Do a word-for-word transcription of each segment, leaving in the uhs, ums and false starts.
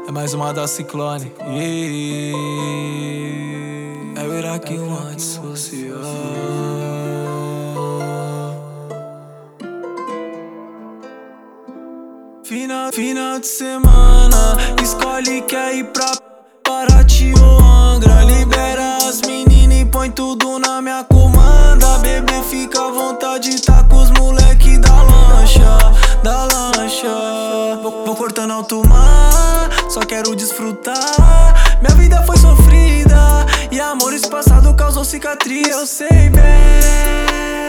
É mais uma da Ciclone. Yeah. É o Iraque um antissocial. Final, final de semana, escolhe quer ir pra Paraty ou Angra. Libera as meninas e põe tudo na minha comanda. Bebê, fica à vontade, tá com os moleque da lancha, da lancha. Vou, vou cortando alto mar, só quero desfrutar. Minha vida foi sofrida e amores passados causou cicatriz. Eu sei bem,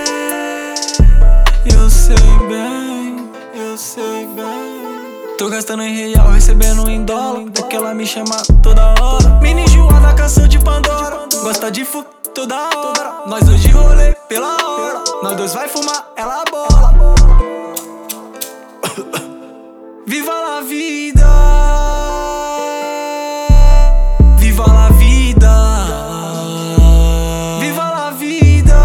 eu sei bem, eu sei bem. Tô gastando em real, recebendo em dólar. Porque ela me chama toda hora. Mini enjoada, canção de Pandora. Gosta de fu toda hora. Nós dois de rolê pela hora. Nós dois vai fumar, ela bola. Viva la vida, viva la vida, viva la vida,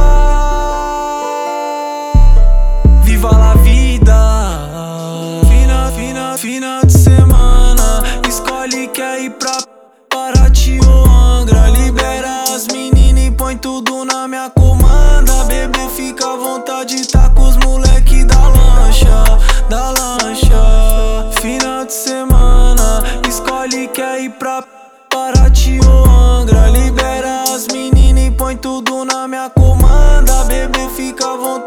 viva la vida. Final, final, final de semana, escolhe quer ir pra Paraty ou Angra. Libera as meninas e põe tudo na minha comanda. Bebê, fica à vontade, tá com os moleque da lancha, da lancha. Final de semana, escolhe quer ir pra Paraty ou Angra. Libera as meninas e põe tudo na minha comanda. Bebê, fica à vontade.